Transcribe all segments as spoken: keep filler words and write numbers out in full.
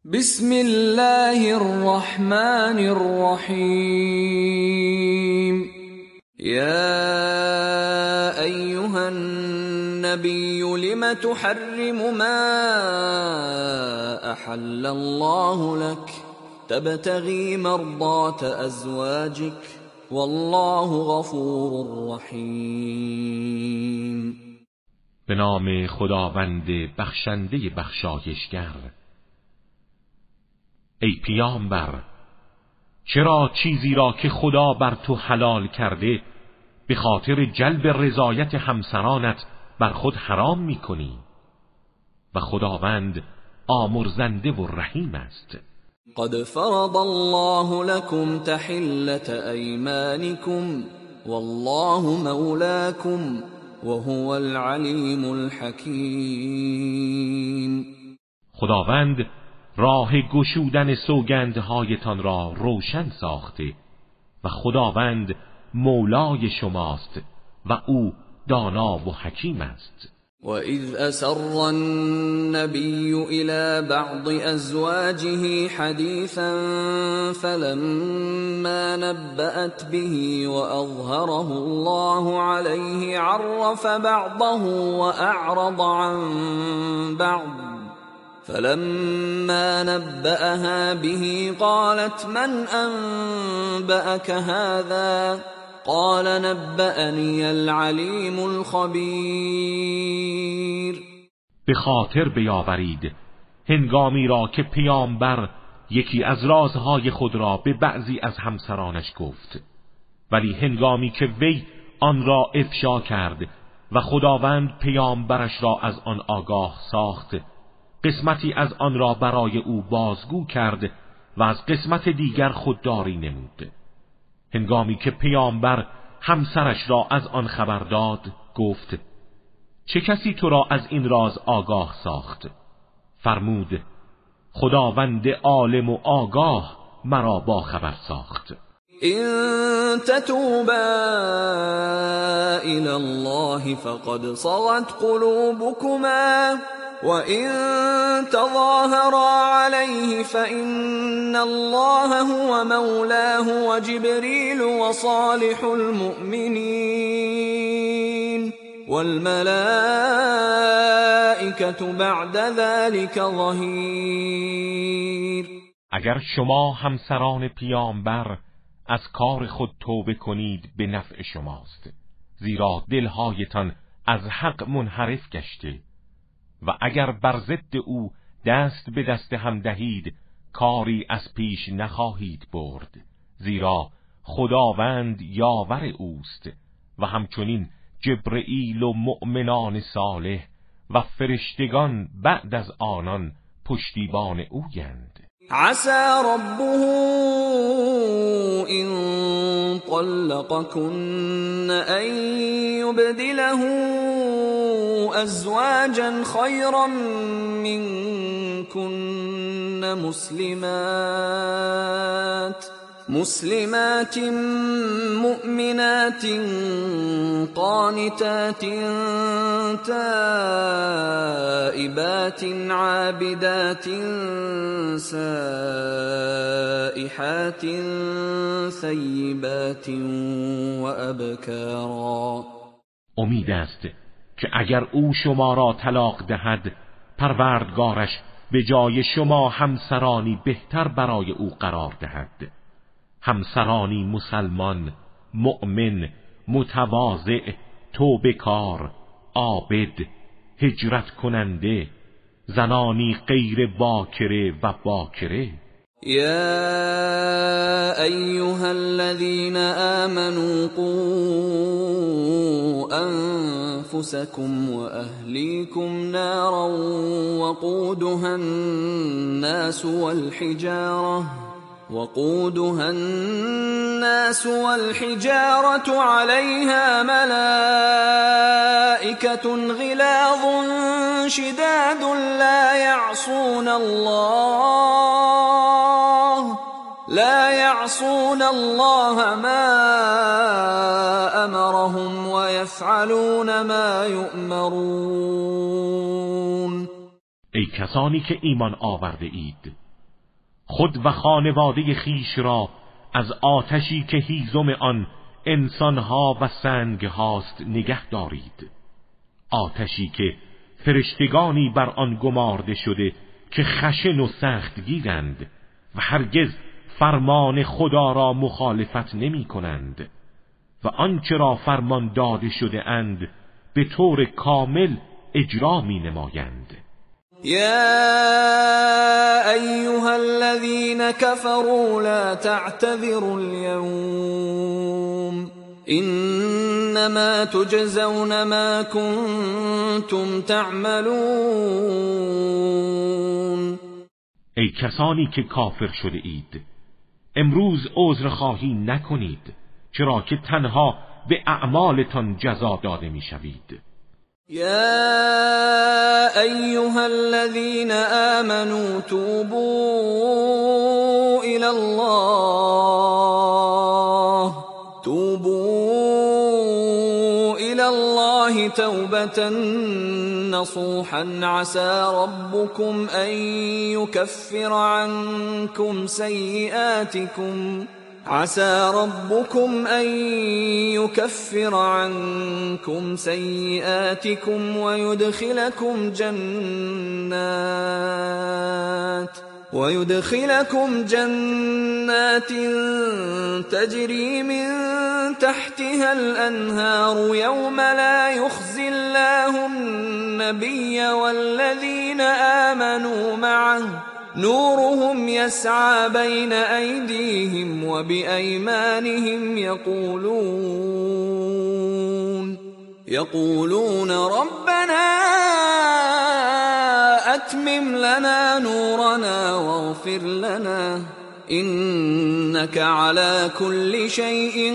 بسم الله الرحمن الرحیم. یا ایها النبی لم تحرم ما احل الله لك تبتغی مرضات ازواجك والله غفور رحیم. به نام خداوند بخشنده بخشایشگر. ای پیامبر، چرا چیزی را که خدا بر تو حلال کرده به خاطر جلب رضایت همسرانت بر خود حرام می کنی؟ و خداوند آمرزنده و رحیم است. قد فرض الله لكم تحلة أيمانكم والله مولاكم وهو العليم الحكيم. خداوند راه گشودن سوگندهایتان را روشن ساخته و خداوند مولای شماست و او دانا و حکیم است. وَإِذْ أَسَرَّ النَّبِيُّ إِلَى بَعْضِ أَزْوَاجِهِ حَدِيثًا فَلَمَّا نَبَّأَتْ بِهِ وَأَظْهَرَهُ اللَّهُ عَلَيْهِ عَرَّفَ بَعْضَهُ وَأَعْرَضَ عَنْ بَعْضٍ فَلَمَّا نَبَّأَهَا بِهِ قَالَتْ مَنْ أَنبَأَكَ هَذَا قال نبأني العليم الخبير. به خاطر بیاورید هنگامی را که پیامبر یکی از رازهای خود را به بعضی از همسرانش گفت، ولی هنگامی که وی آن را افشا کرد و خداوند پیامبرش را از آن آگاه ساخت، قسمتی از آن را برای او بازگو کرد و از قسمت دیگر خودداری نمود. هنگامی که پیامبر همسرش را از آن خبر داد، گفت چه کسی تو را از این راز آگاه ساخت؟ فرمود خداوند عالم و آگاه مرا با خبر ساخت. إن تتوبا إلى الله فقد صغت قلوبكما وإن تظاهرا عليه فإن الله هو مولاه وجبريل وصالح المؤمنين والملائكة بعد ذلك ظهير. اگر شما همسران پیامبر از کار خود توبه کنید به نفع شماست، زیرا دلهایتان از حق منحرف گشته، و اگر بر ضد او دست به دست هم دهید کاری از پیش نخواهید برد، زیرا خداوند یاور اوست و همچنین جبرئیل و مؤمنان صالح و فرشتگان بعد از آنان پشتیبان اویند. عسى ربه إن طلقكن أن يبدله أزواجا خيرا منكن مسلمات مسلمات مؤمنات قانتات تائبات عابدات سائحات ثیبات وابکارا. امید است که اگر او شما را طلاق دهد، پروردگارش به جای شما همسرانی بهتر برای او قرار دهد، همسرانی مسلمان، مؤمن، متواضع، توبه‌کار، عابد، هجرت کننده، زنانی غیر باکره و باکره. يا أيها الذين آمنوا قوا أنفسكم وأهليكم نارا وقودها الناس والحجارة وقودها الناس والحجارة عليها ملائكة غلاظ شداد لا يعصون الله لا يعصون الله ما أمرهم ويفعلون ما يؤمرون. ای کسانی که ایمان آورده اید، خود و خانواده خیش را از آتشی که هیزم آن انسانها و سنگ هاست نگه دارید، آتشی که فرشتگانی بر آن گمارده شده که خشن و سخت گیرند و هرگز فرمان خدا را مخالفت نمی کنند و آنچه را فرمان داده شده اند به طور کامل اجرا می نمایند. يا أيها الذين كفروا لا تعتذروا اليوم إنما تجزون ما كنتم تعملون. ای کسانی که کافر شده اید، امروز عذرخواهی نکنید، چرا که تنها به اعمالتان جزا داده می شوید. يا أيها الذين آمنوا توبوا إلى الله توبوا إلى الله توبة نصوحا عسى ربكم أن يكفر عنكم سيئاتكم عسى ربكم أن يكفر عنكم سيئاتكم ويدخلكم جنات ويدخلكم جنات تجري من تحتها الأنهار يوم لا يخزي الله النبي والذين آمنوا معه نورهم يسعى بين أيديهم وبأيمانهم يقولون يقولون ربنا أتمم لنا نورنا واغفر لنا إنك على كل شيء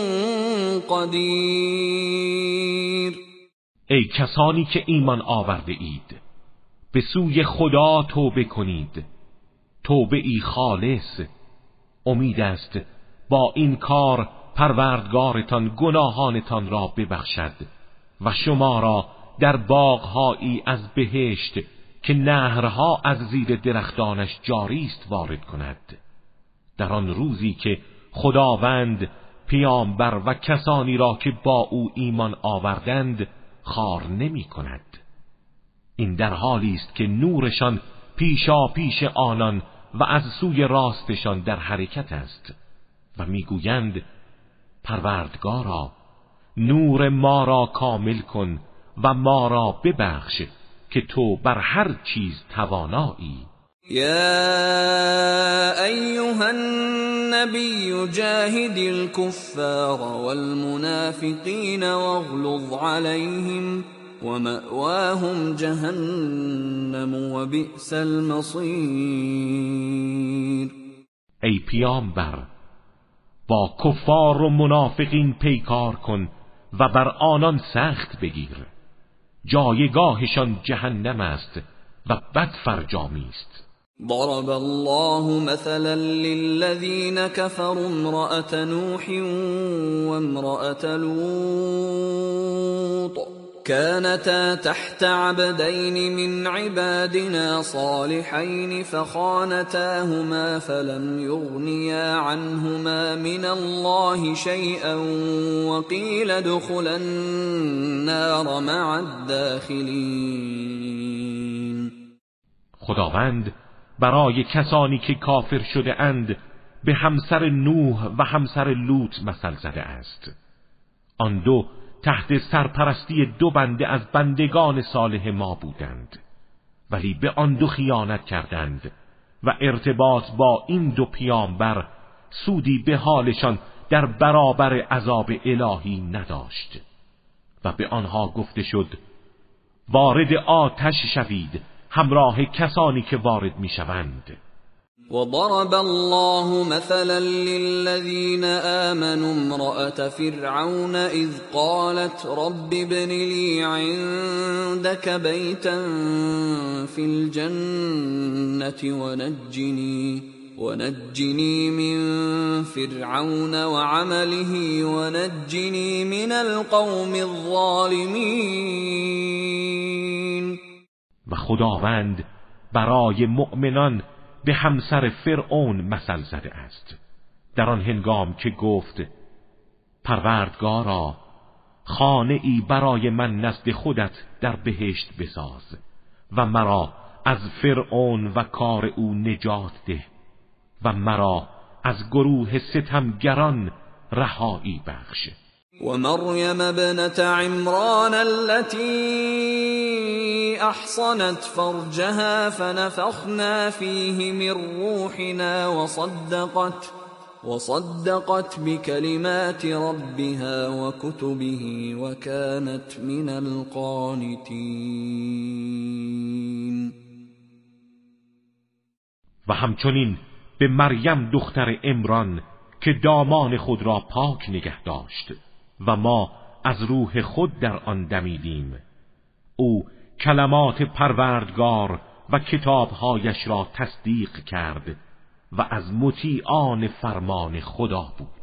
قدير. ای کسانی که ایمان آورده اید، به سوی خدا توبه کنید، توبه ای خالص. امید است با این کار پروردگارتان گناهانتان را ببخشد و شما را در باغهایی از بهشت که نهرها از زیر درختانش جاری است وارد کند، در آن روزی که خداوند پیامبر و کسانی را که با او ایمان آوردند خوار نمی کند. این در حالی است که نورشان پیشا پیش آنان و از سوی راستشان در حرکت است و میگویند پروردگارا نور ما را کامل کن و ما را ببخش که تو بر هر چیز توانایی. يا أيها النبي جاهد الكفار والمنافقين واغلظ عليهم ومأواهم جهنم وبئس المصير. ای پیامبر، با کفار و منافقین پیکار کن و بر آنان سخت بگیر، جایگاهشان جهنم است و بد فرجامی است. ضرب الله مثلا للذين كفروا امرأة نوح وامرأة لوط كانتا تحت عبدين من عبادنا صالحين فخانتاهما فلم يغنيا عنهما من الله شيئا وقيل ادخلا النار مع الداخلين. خداوند برای کسانی که کافر شده اند به همسر نوح و همسر لوط مثل زده است. آن دو تحت سرپرستی دو بنده از بندگان صالح ما بودند، ولی به آن دو خیانت کردند و ارتباط با این دو پیامبر سودی به حالشان در برابر عذاب الهی نداشت و به آنها گفته شد وارد آتش شوید همراه کسانی که وارد می شوند. وضرب الله مثلا للذين آمنوا امرأة فرعون إذ قالت رب ابن لي عندك بيتا في الجنة ونجني ونجني من فرعون وعمله ونجني من القوم الظالمين. و خداوند برای مؤمنان به همسر فرعون مثل زده است. در آن هنگام که گفت پروردگارا خانه ای برای من نزد خودت در بهشت بساز و مرا از فرعون و کار او نجات ده و مرا از گروه ستمگران رهایی بخش. و مریم ابنت عمران التي احصنت فرجها فنفخنا فيه من روحنا وصدقت وصدقت بكلمات ربها وكتبه وكانت من القانتين. و همچنین به مریم دختر عمران که دامان خود را پاک نگه داشت و ما از روح خود در آن دمیدیم، او کلمات پروردگار و کتابهایش را تصدیق کرد و از مطیعان فرمان خدا بود.